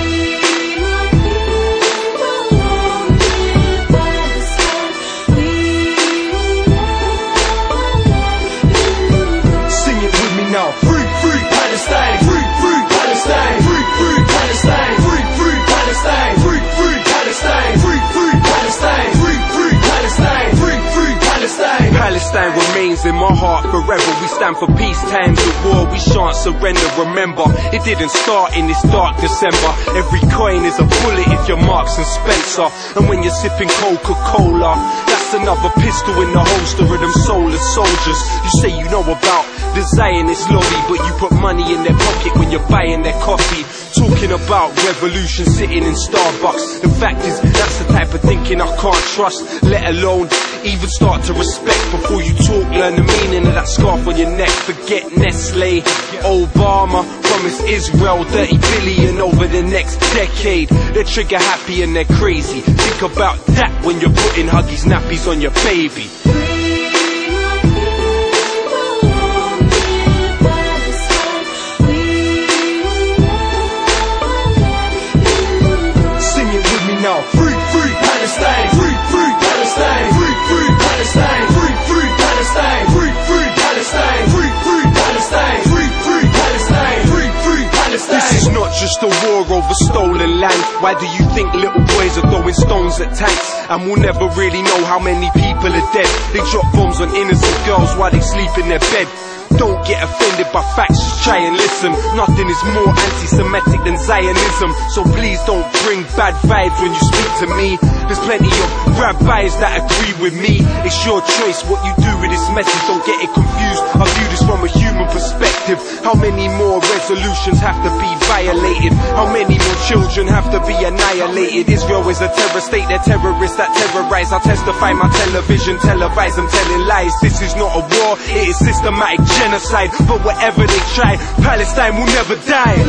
Sing it with me now. Free, free Palestine. Free, free Palestine. Free, free Palestine. Free, free Palestine. Free, free Palestine. Free, free Palestine. Free, free Palestine. Free, free Palestine. Palestine remains in my heart forever. We stand for peace, times of war. We shan't surrender. Remember, it didn't start in this dark December. Every coin is a bullet if you're Marks and Spencer. And when you're sipping Coca-Cola, that's another pistol in the holster of them soulless soldiers. You say you know about the Zionist lobby, but you put money in their pocket when you're buying their coffee. Talking about revolution sitting in Starbucks. The fact is, that's the type of thinking I can't trust, let alone even start to respect. Before you talk, learn the meaning of that scarf on your neck. Forget Nestle, Obama promised Israel thirty billion over the next decade. They're trigger happy and they're crazy. Think about that when you're putting Huggies nappies on your baby. Now. Free, free Palestine. Free, free Palestine. Free, free Palestine. Free, free Palestine. Free, free Palestine. Free, free Palestine. Free, free Palestine. Free, free Palestine. This is not just a war over stolen land. Why do you think little boys are throwing stones at tanks? And we'll never really know how many people are dead. They drop bombs on innocent girls while they sleep in their bed. Don't get offended by facts, just try and listen. Nothing is more anti-Semitic than Zionism. So please don't bring bad vibes when you speak to me. There's plenty of rabbis that agree with me. It's your choice what you do with this message. Don't get it confused, I view this from a human perspective. How many more resolutions have to be violated? How many more children have to be annihilated? Israel is a terror state, they're terrorists that terrorize. I testify my television, televise, I'm telling lies. This is not a war, it is systematic genocide. But whatever they try, Palestine will never die.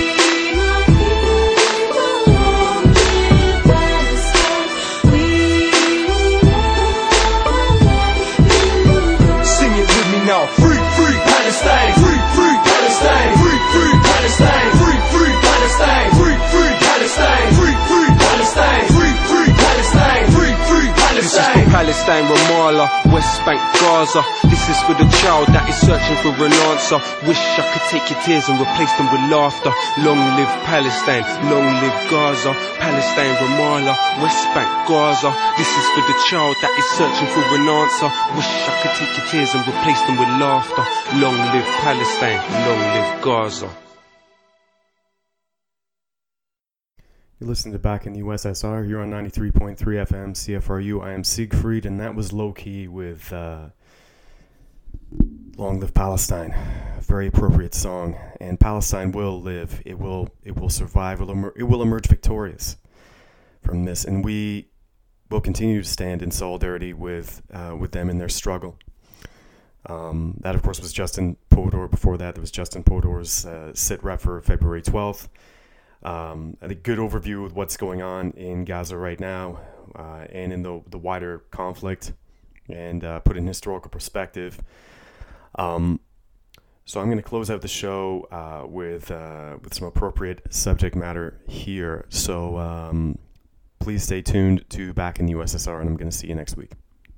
Sing it with me now. Free, free Palestine. Free, free Palestine. Free, free Palestine. Free, free Palestine. Free, free Palestine. Free, free Palestine. Free, free Palestine. Free, free Palestine. This is for Palestine, Ramallah, West Bank, Gaza. Gaza. This is for the child that is searching for an answer. Wish I could take your tears and replace them with laughter. Long live Palestine, long live Gaza. Palestine, Ramallah, West Bank, Gaza. This is for the child that is searching for an answer. Wish I could take your tears and replace them with laughter. Long live Palestine, long live Gaza. You're listening to Back in the U S S R here on ninety-three point three F M C F R U. I am Siegfried, and that was Low Key with uh, Long Live Palestine. A very appropriate song. And Palestine will live. It will it will survive. It will, emer- it will emerge victorious from this. And we will continue to stand in solidarity with uh, with them in their struggle. Um, that, of course, was Justin Podor. Before that, there was Justin Podor's uh, sit rep for February twelfth. Um, I think good overview of what's going on in Gaza right now uh, and in the the wider conflict, and uh, put in historical perspective. Um, so I'm going to close out the show uh, with uh, with some appropriate subject matter here. So um, please stay tuned to Back in the U S S R, and I'm going to see you next week.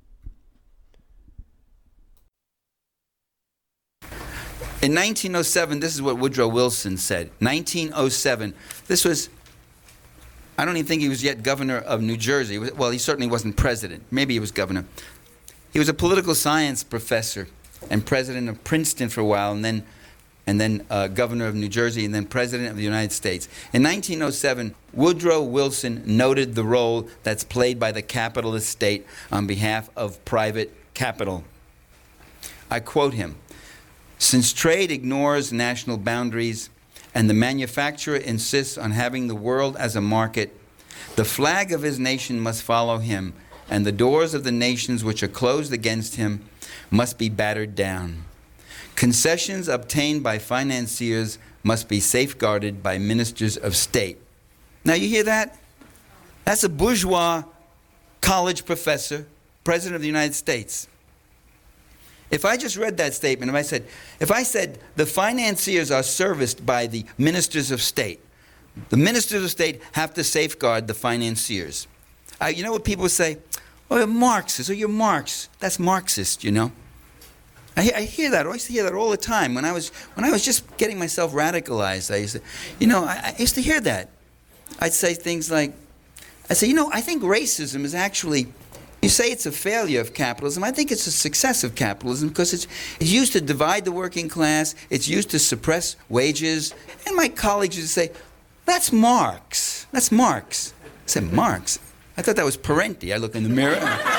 In nineteen oh seven, this is what Woodrow Wilson said. nineteen oh seven, this was, I don't even think he was yet governor of New Jersey. Well, he certainly wasn't president. Maybe he was governor. He was a political science professor and president of Princeton for a while, and then, and then uh, governor of New Jersey, and then president of the United States. In nineteen oh seven, Woodrow Wilson noted the role that's played by the capitalist state on behalf of private capital. I quote him. Since trade ignores national boundaries and the manufacturer insists on having the world as a market, the flag of his nation must follow him, and the doors of the nations which are closed against him must be battered down. Concessions obtained by financiers must be safeguarded by ministers of state. Now you hear that? That's a bourgeois college professor, president of the United States. If I just read that statement, if I said, if I said the financiers are serviced by the ministers of state, the ministers of state have to safeguard the financiers. Uh, you know what people say? Oh, you're Marxist, or you're Marx. That's Marxist, you know. I, I hear that. I used to hear that all the time. When I was when I was just getting myself radicalized, I used to, you know, I, I used to hear that. I'd say things like, I'd say, you know, I think racism is actually, you say it's a failure of capitalism. I think it's a success of capitalism because it's, it's used to divide the working class. It's used to suppress wages. And my colleagues would say, that's Marx. That's Marx. I said, Marx? I thought that was Parenti. I look in the mirror.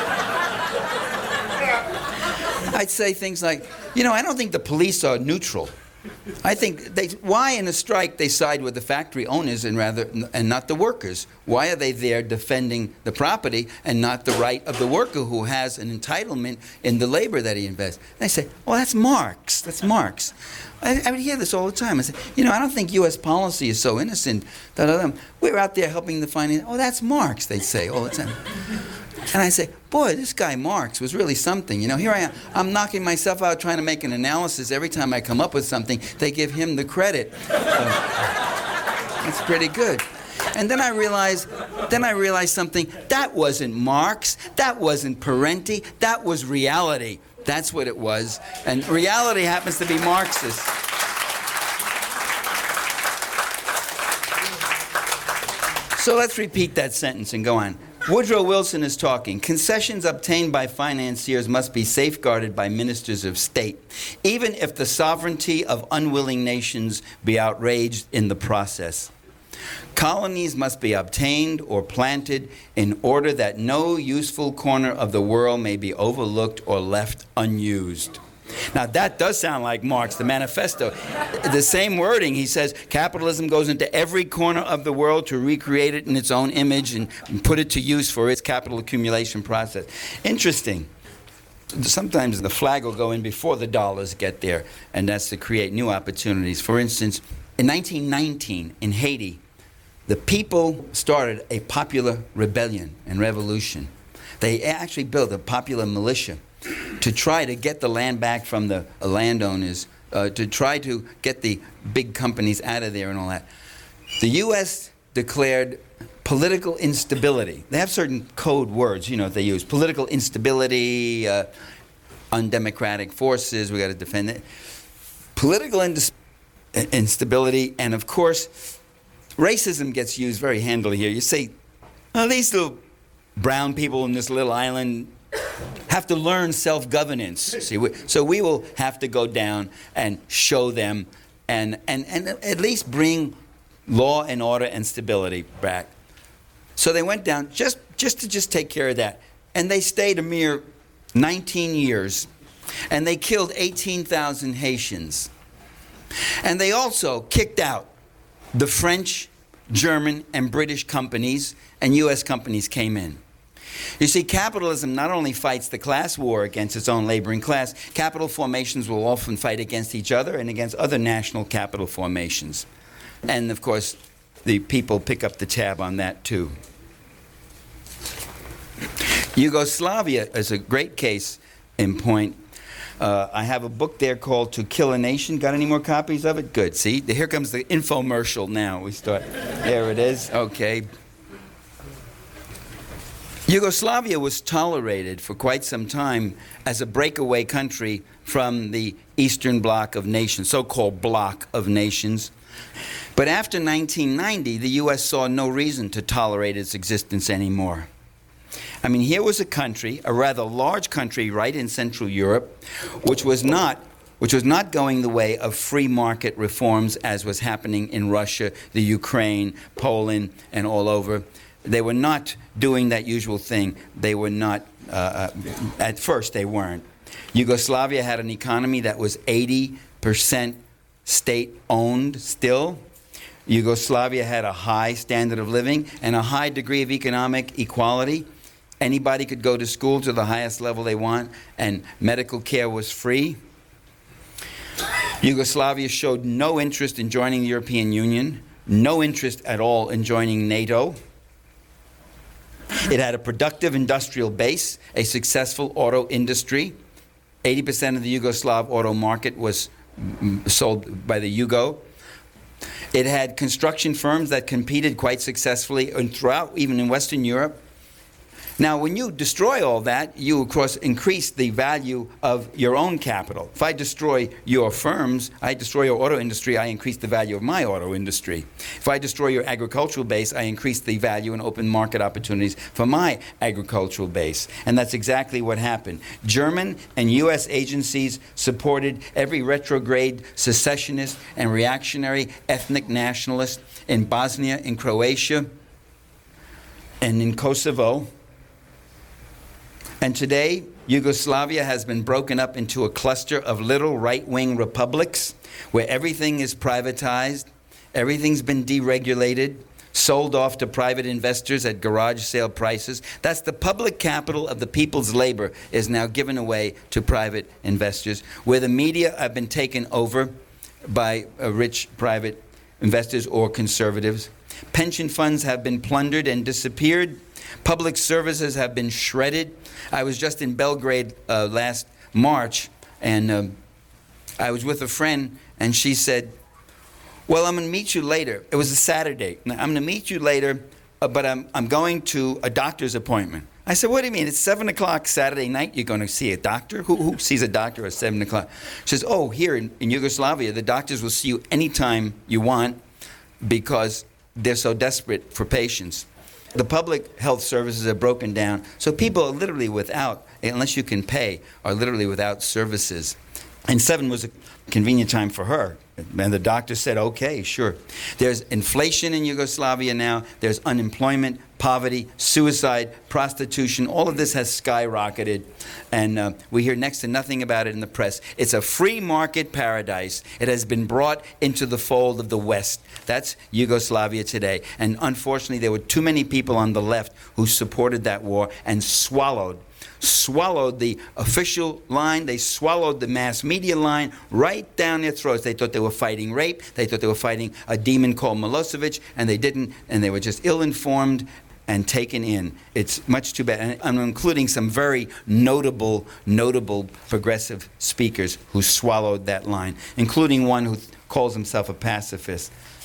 I'd say things like, you know, I don't think the police are neutral. I think they, why in a strike they side with the factory owners and rather and not the workers? Why are they there defending the property and not the right of the worker who has an entitlement in the labor that he invests? And I say, well, that's Marx. That's Marx. I, I would hear this all the time. I say, you know, I don't think U S policy is so innocent that we're out there helping the finance. Oh, that's Marx, they'd say all the time. And I say, boy, this guy Marx was really something. You know, here I am. I'm knocking myself out trying to make an analysis. Every time I come up with something, they give him the credit. So, that's pretty good. And then I realized, then I realized something. That wasn't Marx. That wasn't Parenti. That was reality. That's what it was. And reality happens to be Marxist. So let's repeat that sentence and go on. Woodrow Wilson is talking. Concessions obtained by financiers must be safeguarded by ministers of state, even if the sovereignty of unwilling nations be outraged in the process. Colonies must be obtained or planted in order that no useful corner of the world may be overlooked or left unused. Now that does sound like Marx, the manifesto. The same wording, he says, capitalism goes into every corner of the world to recreate it in its own image and put it to use for its capital accumulation process. Interesting. Sometimes the flag will go in before the dollars get there, and that's to create new opportunities. For instance, in nineteen nineteen, in Haiti, the people started a popular rebellion and revolution. They actually built a popular militia to try to get the land back from the uh, landowners, uh, to try to get the big companies out of there and all that. The U S declared political instability. They have certain code words, you know, they use. Political instability, uh, undemocratic forces. We got to defend it. Political indis- instability, and of course, racism gets used very handily here. You say, oh, these little brown people in this little island have to learn self-governance. See, we, so we will have to go down and show them, and, and, and at least bring law and order and stability back. So they went down just, just to just take care of that. And they stayed a mere nineteen years. And they killed eighteen thousand Haitians. And they also kicked out the French, German, and British companies, and U S companies came in. You see, capitalism not only fights the class war against its own laboring class, capital formations will often fight against each other and against other national capital formations. And of course, the people pick up the tab on that too. Yugoslavia is a great case in point. Uh, I have a book there called To Kill a Nation. Got any more copies of it? Good. See, here comes the infomercial now. We start. There it is. Okay. Yugoslavia was tolerated for quite some time as a breakaway country from the Eastern Bloc of nations, so-called bloc of nations. But after nineteen ninety, the U S saw no reason to tolerate its existence anymore. I mean, here was a country, a rather large country right in Central Europe, which was not, which was not going the way of free market reforms as was happening in Russia, the Ukraine, Poland, and all over. They were not doing that usual thing. They were not, uh, at first they weren't. Yugoslavia had an economy that was eighty percent state-owned still. Yugoslavia had a high standard of living and a high degree of economic equality. Anybody could go to school to the highest level they want, and medical care was free. Yugoslavia showed no interest in joining the European Union, no interest at all in joining NATO. It had a productive industrial base, a successful auto industry. eighty percent of the Yugoslav auto market was sold by the Yugo. It had construction firms that competed quite successfully and throughout, even in Western Europe. Now, when you destroy all that, you, of course, increase the value of your own capital. If I destroy your firms, I destroy your auto industry, I increase the value of my auto industry. If I destroy your agricultural base, I increase the value and open market opportunities for my agricultural base. And that's exactly what happened. German and U S agencies supported every retrograde secessionist and reactionary ethnic nationalist in Bosnia, in Croatia, and in Kosovo. And today, Yugoslavia has been broken up into a cluster of little right-wing republics where everything is privatized, everything's been deregulated, sold off to private investors at garage sale prices. That's the public capital of the people's labor is now given away to private investors, where the media have been taken over by uh, rich private investors or conservatives. Pension funds have been plundered and disappeared. Public services have been shredded. I was just in Belgrade uh, last March, and um, I was with a friend, and she said, well, I'm going to meet you later. It was a Saturday. I'm going to meet you later, uh, but I'm, I'm going to a doctor's appointment. I said, what do you mean? It's seven o'clock Saturday night. You're going to see a doctor? Who, who sees a doctor at seven o'clock? She says, oh, here in, in Yugoslavia, the doctors will see you anytime you want because they're so desperate for patients. The public health services are broken down, so people are literally without, unless you can pay, are literally without services. And seven was a convenient time for her. And the doctor said, okay, sure. There's inflation in Yugoslavia now. There's unemployment, poverty, suicide, prostitution. All of this has skyrocketed. And uh, we hear next to nothing about it in the press. It's a free market paradise. It has been brought into the fold of the West. That's Yugoslavia today. And unfortunately, there were too many people on the left who supported that war and swallowed swallowed the official line. They swallowed the mass media line right down their throats. They thought they were fighting rape. They thought they were fighting a demon called Milosevic, and they didn't, and they were just ill-informed and taken in. It's much too bad. And I'm including some very notable, notable progressive speakers who swallowed that line, including one who calls himself a pacifist.